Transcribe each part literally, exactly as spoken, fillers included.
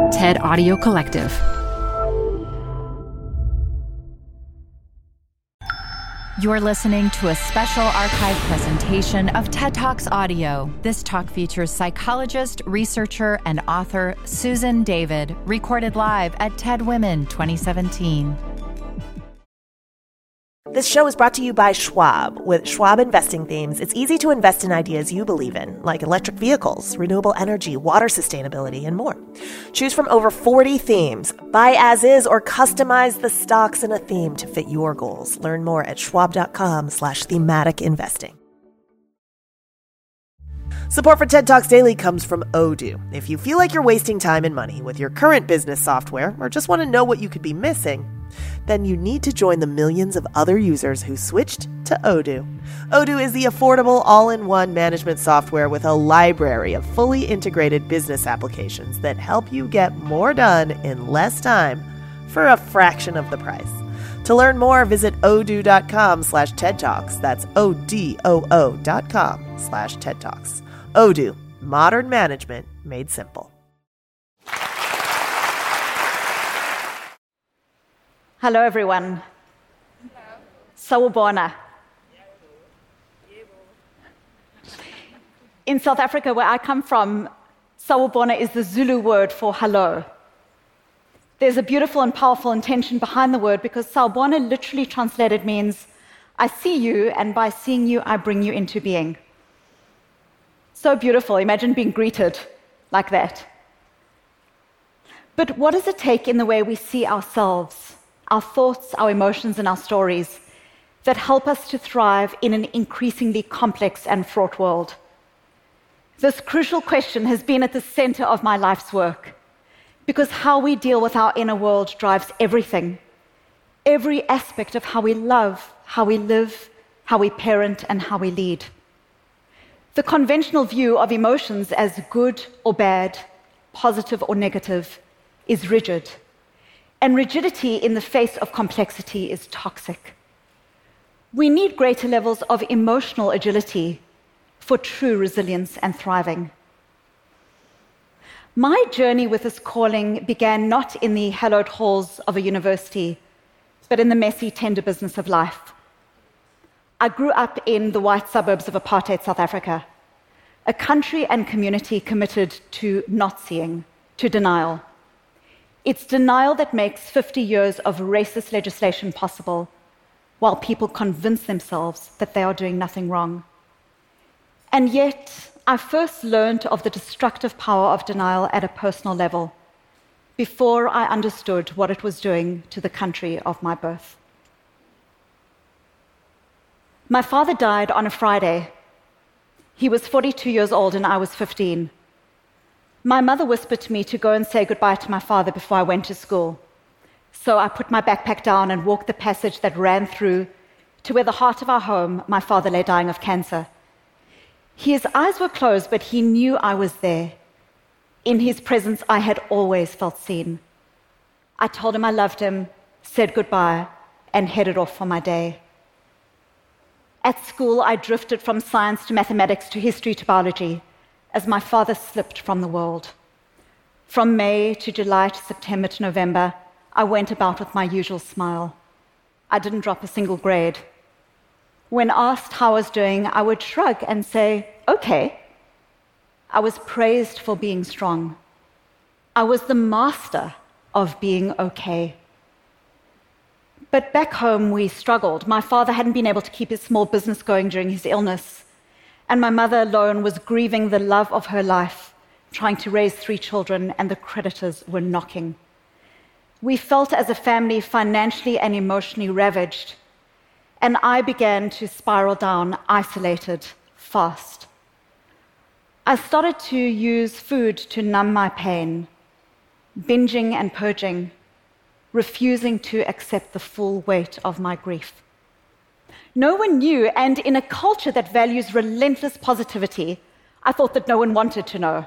TED Audio Collective. You're listening to a special archive presentation of TED Talks Audio. This talk features psychologist, researcher, and author Susan David, recorded live at TED Women twenty seventeen. This show is brought to you by Schwab. With Schwab investing themes, it's easy to invest in ideas you believe in, like electric vehicles, renewable energy, water sustainability, and more. Choose from over forty themes. Buy as is or customize the stocks in a theme to fit your goals. Learn more at schwab.com slash thematic investing. Support for TED Talks Daily comes from Odoo. If you feel like you're wasting time and money with your current business software or just want to know what you could be missing, then you need to join the millions of other users who switched to Odoo. Odoo is the affordable all-in-one management software with a library of fully integrated business applications that help you get more done in less time for a fraction of the price. To learn more, visit odoo.com slash TED Talks. That's O-D-O-O dot com slash TED Talks. Odoo, modern management made simple. Hello, everyone. Sawubona. In South Africa, where I come from, Sawubona is the Zulu word for hello. There's a beautiful and powerful intention behind the word because Sawubona literally translated means, I see you, and by seeing you, I bring you into being. So beautiful. Imagine being greeted like that. But what does it take in the way we see ourselves, our thoughts, our emotions, and our stories that help us to thrive in an increasingly complex and fraught world? This crucial question has been at the center of my life's work, because how we deal with our inner world drives everything, every aspect of how we love, how we live, how we parent, and how we lead. The conventional view of emotions as good or bad, positive or negative, is rigid. And rigidity in the face of complexity is toxic. We need greater levels of emotional agility for true resilience and thriving. My journey with this calling began not in the hallowed halls of a university, but in the messy, tender business of life. I grew up in the white suburbs of apartheid South Africa, a country and community committed to not seeing, to denial. It's denial that makes fifty years of racist legislation possible, while people convince themselves that they are doing nothing wrong. And yet, I first learned of the destructive power of denial at a personal level, before I understood what it was doing to the country of my birth. My father died on a Friday. He was forty-two years old and I was fifteen. My mother whispered to me to go and say goodbye to my father before I went to school. So I put my backpack down and walked the passage that ran through to where the heart of our home, my father lay dying of cancer. His eyes were closed, but he knew I was there. In his presence, I had always felt seen. I told him I loved him, said goodbye, and headed off for my day. At school, I drifted from science to mathematics to history to biology, as my father slipped from the world. From May to July to September to November, I went about with my usual smile. I didn't drop a single grade. When asked how I was doing, I would shrug and say, okay. I was praised for being strong. I was the master of being okay. But back home, we struggled. My father hadn't been able to keep his small business going during his illness, and my mother alone was grieving the love of her life, trying to raise three children, and the creditors were knocking. We felt as a family financially and emotionally ravaged, and I began to spiral down, isolated, fast. I started to use food to numb my pain, binging and purging, refusing to accept the full weight of my grief. No one knew, and in a culture that values relentless positivity, I thought that no one wanted to know.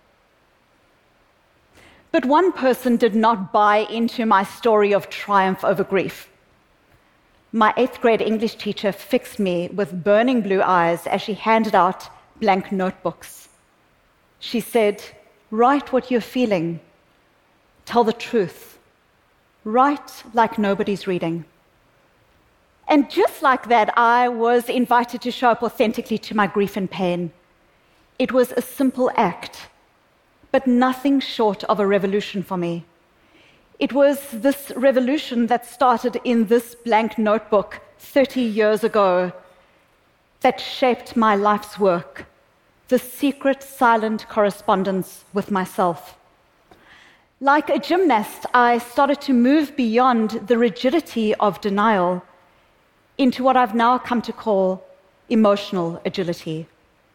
But one person did not buy into my story of triumph over grief. My eighth grade English teacher fixed me with burning blue eyes as she handed out blank notebooks. She said, "Write what you're feeling. tell the truth, write like nobody's reading. And just like that, I was invited to show up authentically to my grief and pain. It was a simple act, but nothing short of a revolution for me. It was this revolution that started in this blank notebook thirty years ago that shaped my life's work, the secret, silent correspondence with myself. Like a gymnast, I started to move beyond the rigidity of denial into what I've now come to call emotional agility.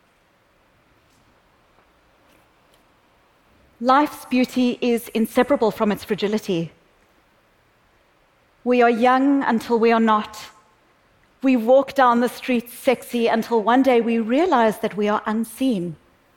Life's beauty is inseparable from its fragility. We are young until we are not. We walk down the streets sexy until one day we realize that we are unseen.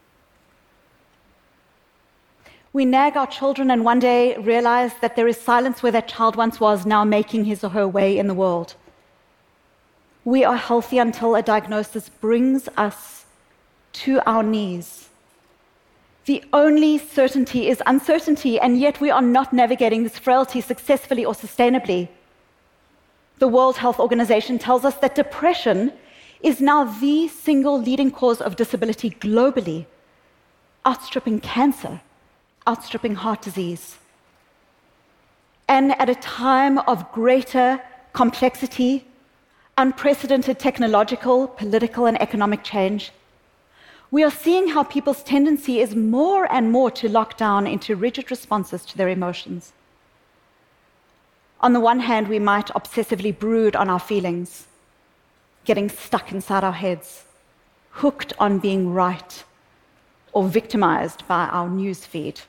We nag our children and one day realize that there is silence where that child once was, now making his or her way in the world. We are healthy until a diagnosis brings us to our knees. The only certainty is uncertainty, and yet we are not navigating this frailty successfully or sustainably. The World Health Organization tells us that depression is now the single leading cause of disability globally, outstripping cancer, outstripping heart disease. And at a time of greater complexity, unprecedented technological, political, and economic change, we are seeing how people's tendency is more and more to lock down into rigid responses to their emotions. On the one hand, we might obsessively brood on our feelings, getting stuck inside our heads, hooked on being right, or victimized by our news feed.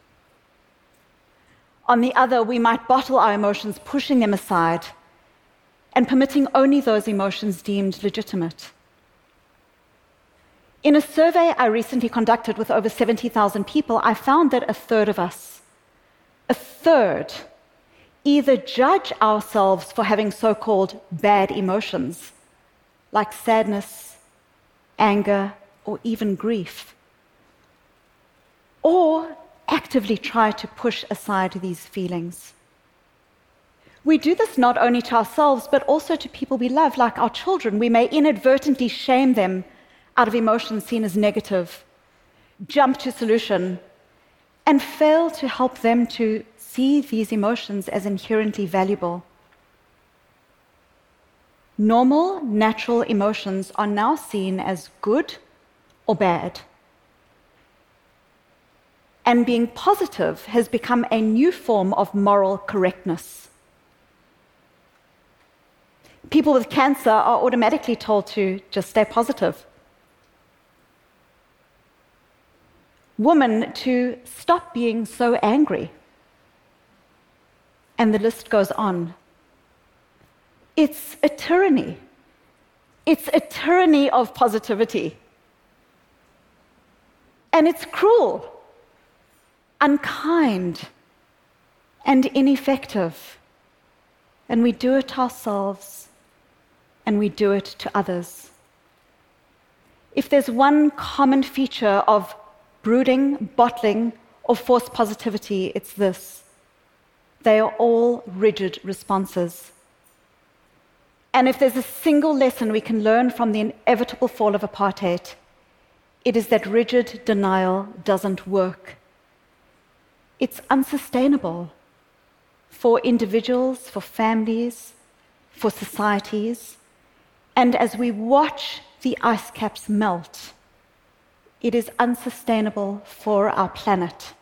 On the other, we might bottle our emotions, pushing them aside, and permitting only those emotions deemed legitimate. In a survey I recently conducted with over seventy thousand people, I found that a third of us, a third, either judge ourselves for having so-called bad emotions, like sadness, anger, or even grief, or actively try to push aside these feelings. We do this not only to ourselves, but also to people we love, like our children. We may inadvertently shame them out of emotions seen as negative, jump to solution, and fail to help them to see these emotions as inherently valuable. Normal, natural emotions are now seen as good or bad. And being positive has become a new form of moral correctness. People with cancer are automatically told to just stay positive. Women to stop being so angry. And the list goes on. It's a tyranny. It's a tyranny of positivity. And it's cruel, unkind, and ineffective. And we do it ourselves, and we do it to others. If there's one common feature of brooding, bottling, or forced positivity, it's this: they are all rigid responses. And if there's a single lesson we can learn from the inevitable fall of apartheid, it is that rigid denial doesn't work. It's unsustainable for individuals, for families, for societies. And as we watch the ice caps melt, it is unsustainable for our planet.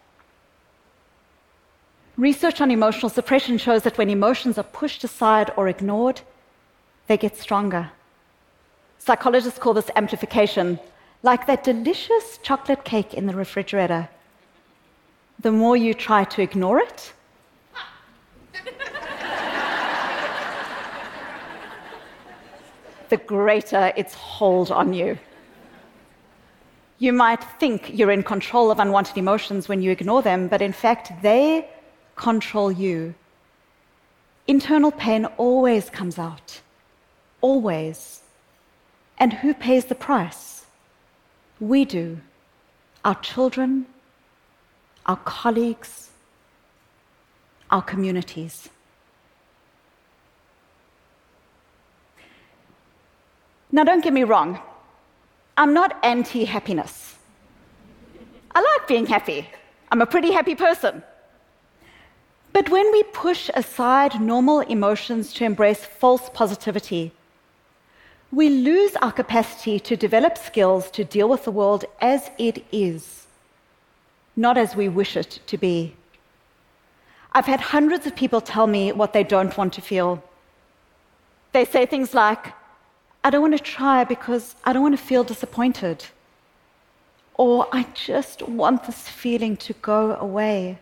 Research on emotional suppression shows that when emotions are pushed aside or ignored, they get stronger. Psychologists call this amplification, like that delicious chocolate cake in the refrigerator. The more you try to ignore it, the greater its hold on you. You might think you're in control of unwanted emotions when you ignore them, but in fact, they control you. Internal pain always comes out. Always. And who pays the price? We do. Our children, our colleagues, our communities. Now, don't get me wrong. I'm not anti-happiness. I like being happy. I'm a pretty happy person. But when we push aside normal emotions to embrace false positivity, we lose our capacity to develop skills to deal with the world as it is, not as we wish it to be. I've had hundreds of people tell me what they don't want to feel. They say things like, I don't want to try because I don't want to feel disappointed. Or I just want this feeling to go away.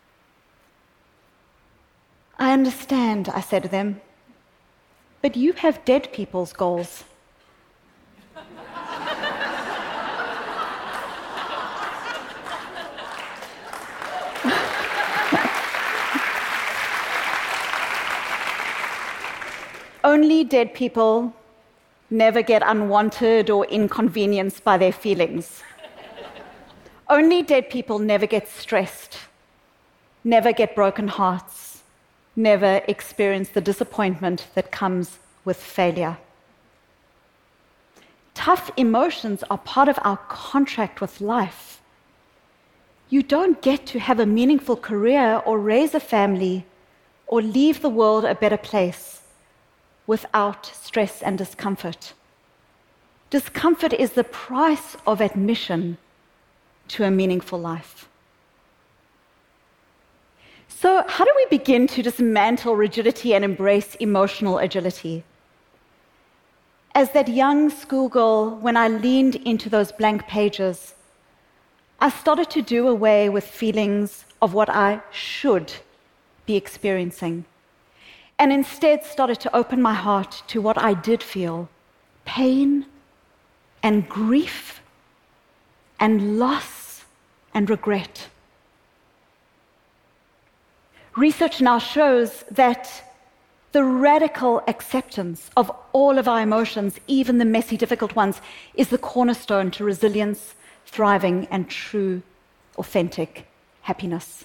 I understand, I say to them, but you have dead people's goals. Only dead people never get unwanted or inconvenienced by their feelings. Only dead people never get stressed, never get broken hearts, never experience the disappointment that comes with failure. Tough emotions are part of our contract with life. You don't get to have a meaningful career or raise a family or leave the world a better place without stress and discomfort. Discomfort is the price of admission to a meaningful life. So, how do we begin to dismantle rigidity and embrace emotional agility? As that young schoolgirl, when I leaned into those blank pages, I started to do away with feelings of what I should be experiencing, and instead started to open my heart to what I did feel: pain and grief and loss and regret. Research now shows that the radical acceptance of all of our emotions, even the messy, difficult ones, is the cornerstone to resilience, thriving, and true, authentic happiness.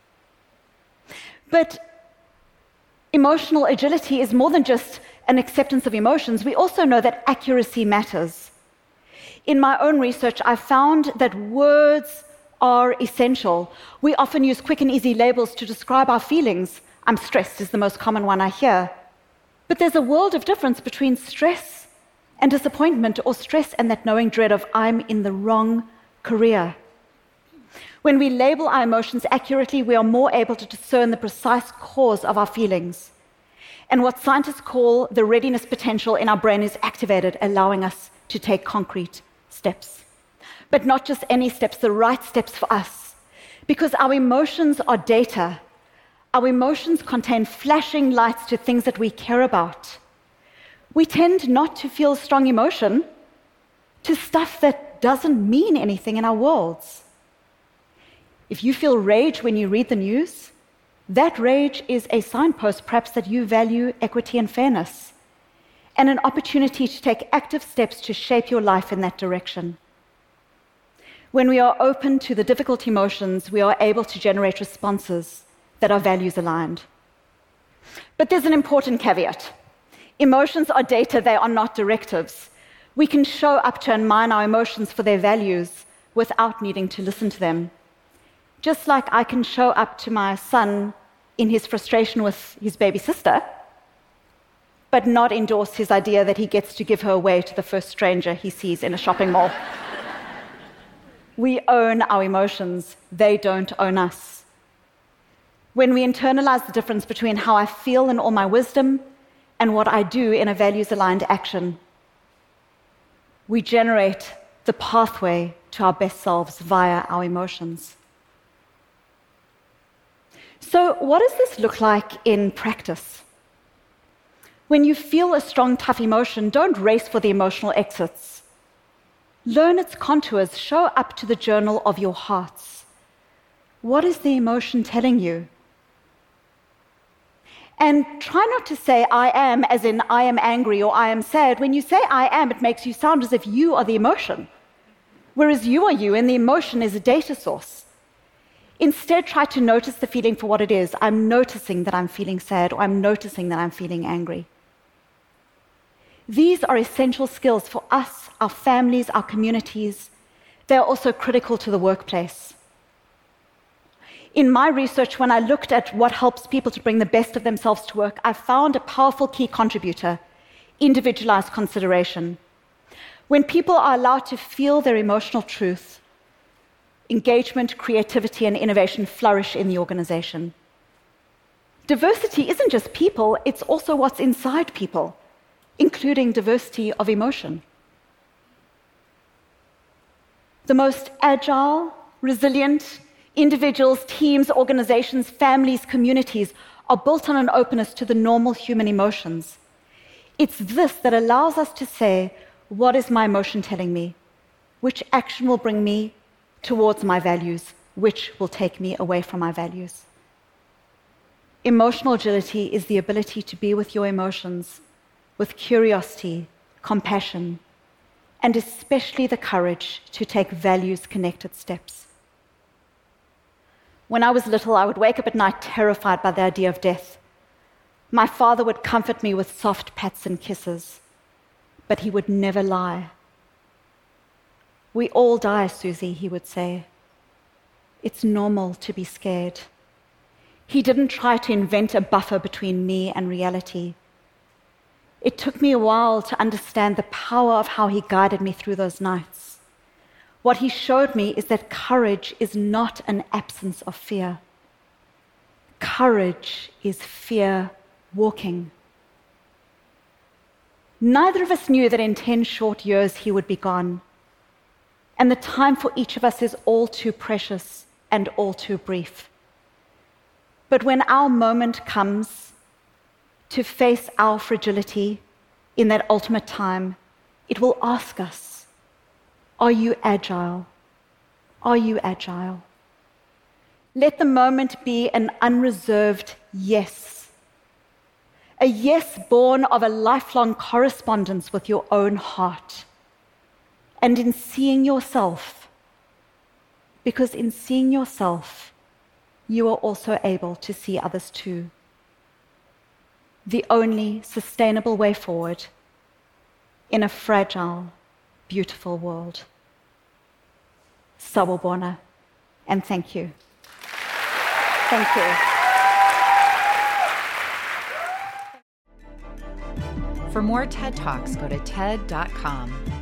But emotional agility is more than just an acceptance of emotions. We also know that accuracy matters. In my own research, I found that words are essential. We often use quick and easy labels to describe our feelings. I'm stressed is the most common one I hear. But there's a world of difference between stress and disappointment, or stress and that knowing dread of I'm in the wrong career. When we label our emotions accurately, we are more able to discern the precise cause of our feelings. And what scientists call the readiness potential in our brain is activated, allowing us to take concrete steps. But not just any steps, the right steps for us. Because our emotions are data. Our emotions contain flashing lights to things that we care about. We tend not to feel strong emotion to stuff that doesn't mean anything in our worlds. If you feel rage when you read the news, that rage is a signpost, perhaps, that you value equity and fairness, and an opportunity to take active steps to shape your life in that direction. When we are open to the difficult emotions, we are able to generate responses that are values aligned. But there's an important caveat. Emotions are data, they are not directives. We can show up to and mine our emotions for their values without needing to listen to them. Just like I can show up to my son in his frustration with his baby sister, but not endorse his idea that he gets to give her away to the first stranger he sees in a shopping mall. We own our emotions, they don't own us. When we internalize the difference between how I feel in all my wisdom and what I do in a values-aligned action, we generate the pathway to our best selves via our emotions. So, what does this look like in practice? When you feel a strong, tough emotion, don't race for the emotional exits. Learn its contours, show up to the journal of your hearts. What is the emotion telling you? And try not to say I am, as in I am angry or I am sad. When you say I am, it makes you sound as if you are the emotion, whereas you are you, and the emotion is a data source. Instead, try to notice the feeling for what it is. I'm noticing that I'm feeling sad, or I'm noticing that I'm feeling angry. These are essential skills for us, our families, our communities. They are also critical to the workplace. In my research, when I looked at what helps people to bring the best of themselves to work, I found a powerful key contributor: individualized consideration. When people are allowed to feel their emotional truth, engagement, creativity, and innovation flourish in the organization. Diversity isn't just people, it's also what's inside people, including diversity of emotion. The most agile, resilient individuals, teams, organizations, families, communities are built on an openness to the normal human emotions. It's this that allows us to say, what is my emotion telling me? Which action will bring me towards my values? Which will take me away from my values? Emotional agility is the ability to be with your emotions with curiosity, compassion, and especially the courage to take values-connected steps. When I was little, I would wake up at night terrified by the idea of death. My father would comfort me with soft pats and kisses, but he would never lie. We all die, Susie, he would say. It's normal to be scared. He didn't try to invent a buffer between me and reality. It took me a while to understand the power of how he guided me through those nights. What he showed me is that courage is not an absence of fear. Courage is fear walking. Neither of us knew that in ten short years he would be gone. And the time for each of us is all too precious and all too brief. But when our moment comes to face our fragility in that ultimate time, it will ask us, are you agile? Are you agile? Let the moment be an unreserved yes. A yes born of a lifelong correspondence with your own heart. And in seeing yourself, because in seeing yourself, you are also able to see others too. The only sustainable way forward in a fragile, beautiful world. Sawubona, and thank you. Thank you. For more TED Talks, go to T E D dot com.